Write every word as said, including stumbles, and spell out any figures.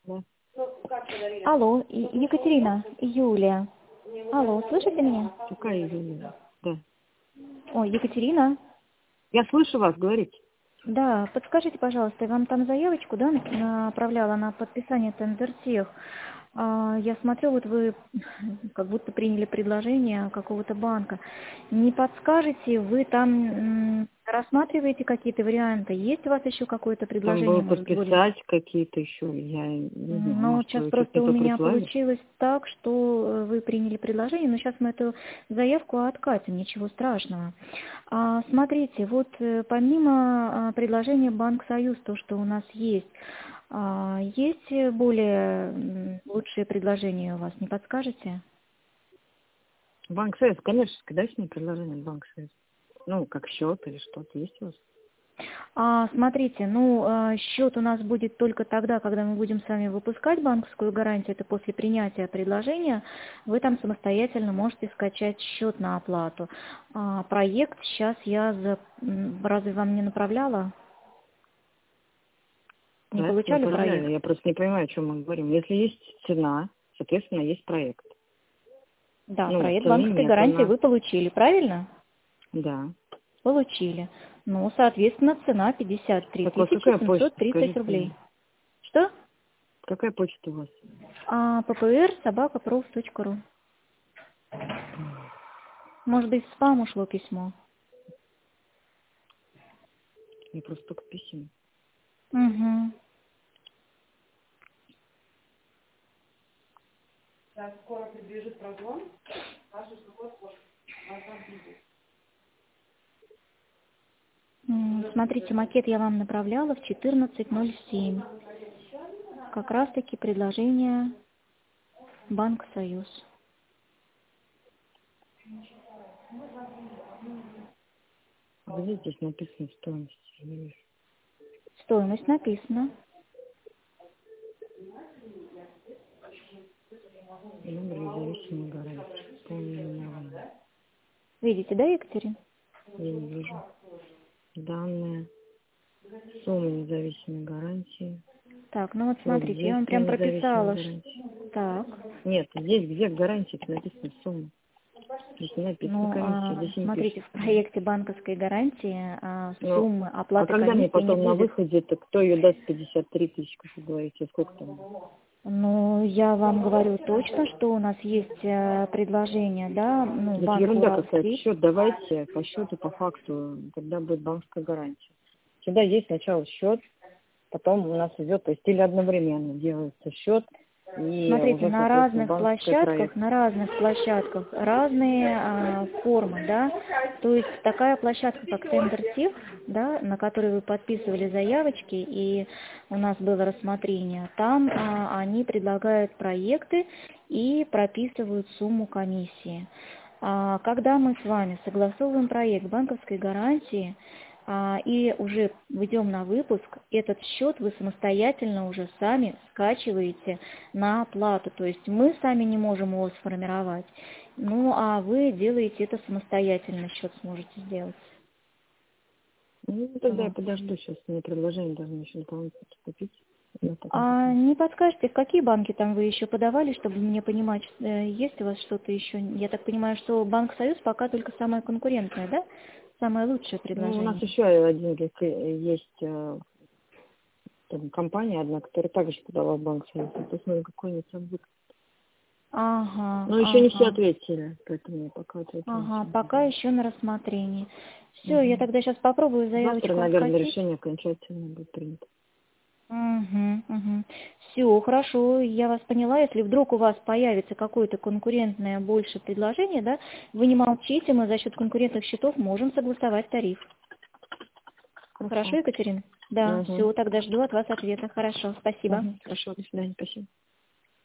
Да. Алло, И- Екатерина, Юлия. Алло, слышите меня? Какая Юлия? Да. Ой, Екатерина. Я слышу вас, говорите. Да, подскажите, пожалуйста, я вам там заявочку, да, направляла на подписание тендертех. А, Я смотрю, вот вы как будто приняли предложение какого-то банка. Не подскажете, вы там м, рассматриваете какие-то варианты? Есть у вас еще какое-то Там предложение, было может, более? подписать какие-то еще, я не знаю, Ну, может, сейчас вы что-то просто не у то меня прислали. получилось так, что э, вы приняли предложение, но сейчас мы эту заявку откатим, ничего страшного. А, смотрите, вот э, помимо а, предложения Банк Союз, то, что у нас есть, а, есть э, более м, лучшие предложения у вас, не подскажете? Банк Союз, конечно, дайте мне предложение Банк Союз. Ну, как счет или что-то есть у вас? А, смотрите, ну, а, счет у нас будет только тогда, когда мы будем с вами выпускать банковскую гарантию, это после принятия предложения, вы там самостоятельно можете скачать счет на оплату. А, проект сейчас я, за... м, разве вам не направляла? Не Проект получали направляли, проект? я просто не понимаю, о чем мы говорим. Если есть цена, соответственно, есть проект. Да, Ну, проект цены банковской нет у гарантии нас. вы получили, правильно? Да. Получили. Ну, соответственно, цена пятьдесят три Так, у вас тысячи какая почта, семьсот тридцать скажите рублей. мне? Что? Какая почта у вас? А, ППР собака проф точка ру. Может быть, в спам ушло письмо. Я просто только писем. Угу. М, Смотрите, макет я вам направляла в четырнадцать ноль семь. Как раз-таки предложение Банк Союз. Где здесь написано стоимость? Я не вижу. Стоимость написана. Номер независимой гарантии. Полное наименование. Видите, да, Екатерина? Я не вижу. Данные. Сумма независимой гарантии. Так, ну вот Срок смотрите, я вам действия прям независимой прописала. ш- гарантии. Так, Нет, здесь где гарантия написано сумма. Здесь не написано ну, комиссия, а, здесь не смотрите, в пишется. проекте банковской гарантии а, Ну, суммы а оплаты когда мне комиссии не потом на будет. выходе, то кто ее даст пятьдесят три тысячи, как вы говорите, сколько там? Ну, я вам говорю точно, что у нас есть э, предложение, да, ну, Это банк ерунда какая-то. Уралстрит. Счет давайте по счету, по факту, когда будет банковская гарантия. Всегда есть сначала счет, потом у нас идет, то есть или одновременно делается счет, и Смотрите, уже, на соответственно, разных банковский площадках, проект. на разных площадках разные а, формы, да. То есть такая площадка, как TenderTech, да, на которой вы подписывали заявочки, и у нас было рассмотрение, там а, они предлагают проекты и прописывают сумму комиссии. А, когда мы с вами согласовываем проект банковской гарантии, а, и уже идем на выпуск, этот счет вы самостоятельно уже сами скачиваете на оплату. То есть мы сами не можем его сформировать, ну а вы делаете это самостоятельно, счет сможете сделать. Ну, тогда я Вот. подожду, сейчас мне предложение должны еще дополнительно поступить. Я потом А посмотрю. не подскажете, в какие банки там вы еще подавали, чтобы мне понимать, э, есть у вас что-то еще? Я так понимаю, что Банк Союз пока только самое конкурентное, да? Самое лучшее Ну, у нас предложение. еще один есть, есть э, там компания одна, которая также подала в банк Союз. Посмотрим, какой-нибудь там будет. Ага, Но еще не все ага. ответили, поэтому я пока ответила Ага, ничего не пока знаю. еще на рассмотрении. Все, я Мгм. тогда сейчас попробую Завтра, заявочку наверное, откатить. решение окончательно будет принято. Угу, угу. Все, хорошо, я вас поняла. Если вдруг у вас появится какое-то конкурентное больше предложение, да, вы не молчите, мы за счет конкурентных счетов можем согласовать тариф. Хорошо, Хорошо. Екатерина? Да, Угу. все, тогда жду от вас ответа. Хорошо, спасибо. Угу. Хорошо, до свидания, спасибо.